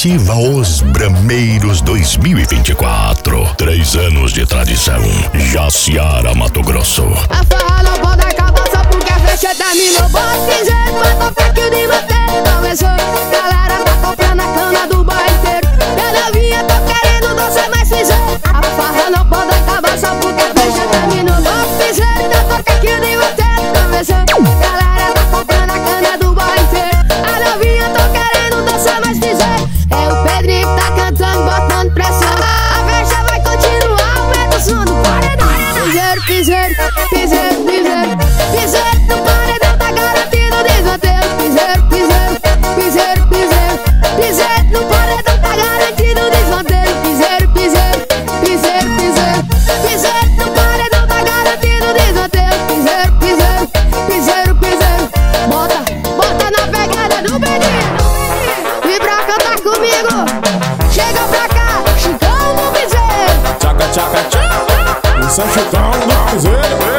Ativa os Brameiros 2024. 3 anos de tradição. Jaciara, Mato Grosso. A farra não pode acabar só porque a festa terminou. Bora piseiro pra tocar que o de manter começou. Galera tá comprando a cana do bairro inteiro. Eu novinha, tô querendo dançar mais piseiro. A farra não pode acabar só porque a festa terminou. Bora piseiro pra tocar que o de manter começou. Galera tá comprando a cana do bairro inteiro. A novinha, tô querendo dançar mais piseiro. É o Pedrinho que tá cantando, botando pressão. A festa vai continuar, aumenta o som do paredão. Piseiro, piseiro, piseiro, piseiro. Piseiro no paredão tá garantido desmanteiro. Piseiro, piseiro, piseiro, piseiro. Piseiro no paredão tá garantido desmanteiro. Piseiro, piseiro, piseiro, piseiro. Piseiro no paredão tá garantido desmanteiro. Piseiro, piseiro, piseiro, piseiro. Bota, bota na pegada do menino. E pra cantar comigo, chega pra cá, Chicão do Piseiro. Tchaca, tchaca, tchaca. Isso é Chicão do Piseiro.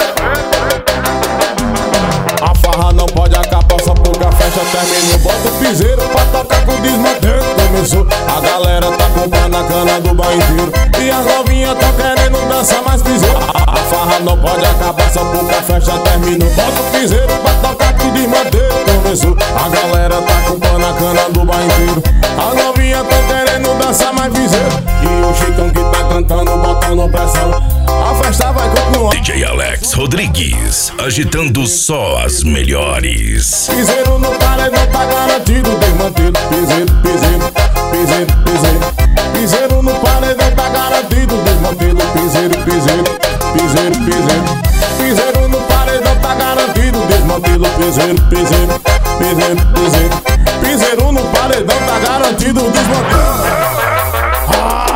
A farra não pode acabar só porque a festa terminou. Bota o piseiro pra tocar com o desmanteiro começou. A galera tá comprando a cana do bairro inteiro. E as novinhas tão querendo dançar mais piseiro. A farra não pode acabar só porque a festa terminou. Bota o piseiro pra tocar com o desmanteiro começou. A galera tá comprando a cana do bairro inteiro. As novinhas tão querendo dançar mais piseiro. E o Chicão que tá cantando, botando pressão. A festa vai continuar. DJ Alex Rodrigues, agitando só as melhores. Piseiro no paredão tá garantido desmanteiro. Piseiro, piseiro, piseiro, piseiro. Piseiro no paredão tá garantido desmanteiro. Piseiro, piseiro, piseiro, piseiro. Piseiro no paredão tá garantido desmanteiro. Piseiro, piseiro, piseiro, piseiro. Piseiro no paredão tá garantido desmanteiro.